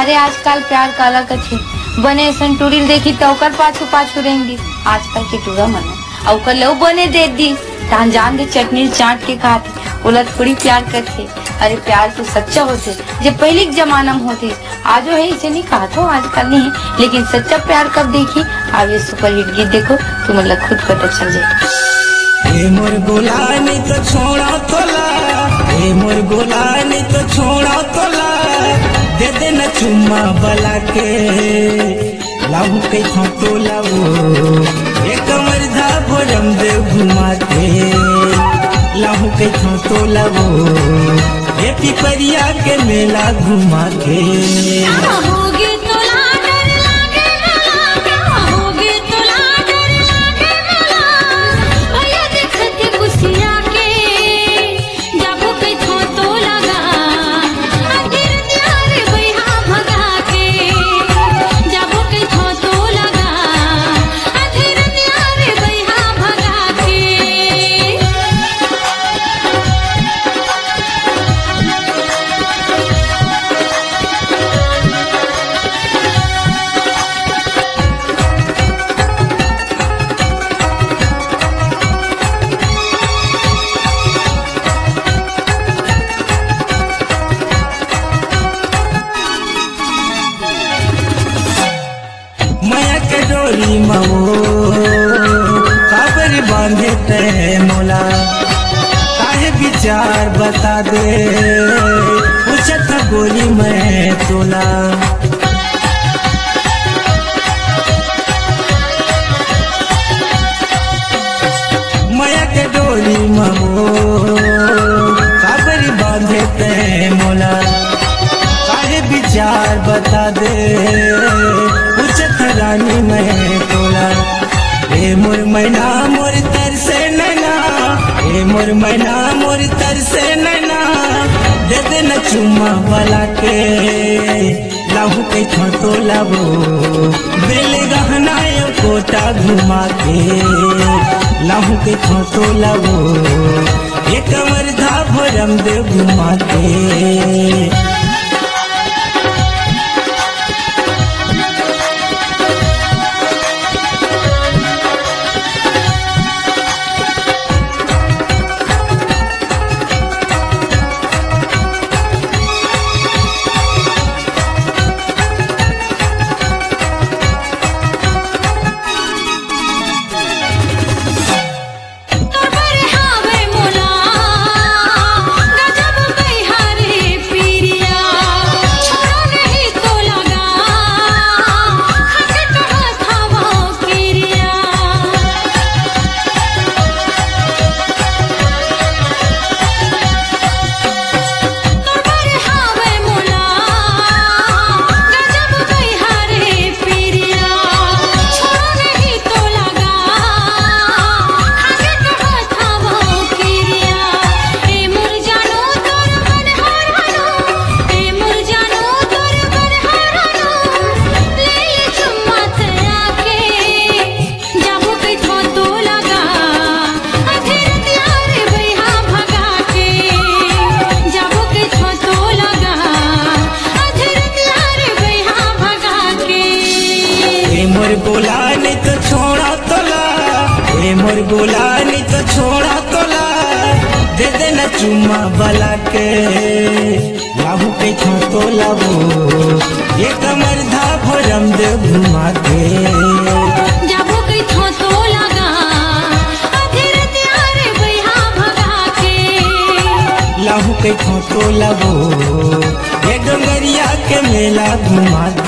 अरे आजकल प्यार काला कथे बने ऐसन टूरिल देखी तो ओकर पाछू पाछू रहेंगी। आजकल के टूरा मन ओकर लो बने दे दी तान जान दे चटनी चाट के खाते बोला थोड़ी प्यार करते। अरे प्यार तो सच्चा होते जब पहले के जमाना में होते। आजो है इसे नहीं कहा तो आजकल नहीं है, लेकिन सच्चा प्यार कब देखी अब ये सुपर हिट गीत देखो तुम मतलब खुद पता चल जाए। मोर गोलानी तो छोड़ा तोला, मोर गोलानी तो छोड़ा तोला, दे देना चुम्मा बला के लाऊ के तो लाऊ एक मरधा भोरम दे घुमा के लाऊ के तो लाऊ ये पिपरिया के मेला घुमा के। डोरी मवो काबर बांधे ते मोला काहे विचार बता दे पूछत गोली मैं तोला। माया के डोरी मवो काबर बांधे ते मोला काहे विचार बता दे रानी मैं तोला। ए मोर मैना मोर तर से नैना, ए मोर मैना मोर तर से नैना, दे देना चुम्मा वाला के लाहू के तो लाबो बेल गहना कोटा घुमा के लाहू के तो लाबो ये कमर धा भोरम दे घुमा के। मोर गोलानी तो छोड़ा तोला, मोर गोलानी तो छोड़ा तोला, दे देना चुम्मा बला के लाहू के तो लाबो ये कमर धा भोरम दे घुमा के जाबो के तो लगा आधेर त्यारे बैहा भगा के लाहू के तो लाबो ये डोंगरिया के मेला घुमा